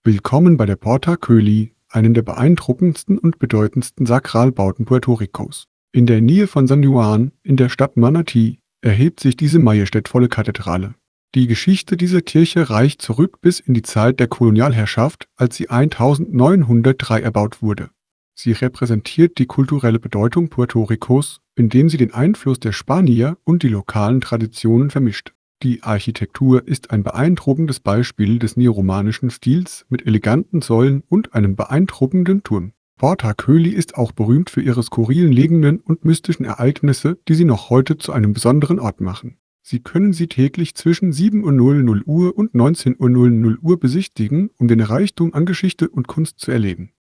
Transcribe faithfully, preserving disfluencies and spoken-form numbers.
Willkommen bei der Porta Köli, einem der beeindruckendsten und bedeutendsten Sakralbauten Puerto Ricos. In der Nähe von San Juan, in der Stadt Manatí, erhebt sich diese majestätvolle Kathedrale. Die Geschichte dieser Kirche reicht zurück bis in die Zeit der Kolonialherrschaft, als sie eintausendneunhundertdrei erbaut wurde. Sie repräsentiert die kulturelle Bedeutung Puerto Ricos, indem sie den Einfluss der Spanier und die lokalen Traditionen vermischt. Die Architektur ist ein beeindruckendes Beispiel des neoromanischen Stils mit eleganten Säulen und einem beeindruckenden Turm. Porta Köli ist auch berühmt für ihre skurrilen Legenden und mystischen Ereignisse, die sie noch heute zu einem besonderen Ort machen. Sie können sie täglich zwischen sieben Uhr Uhr und neunzehn Uhr Uhr besichtigen, um den Reichtum an Geschichte und Kunst zu erleben.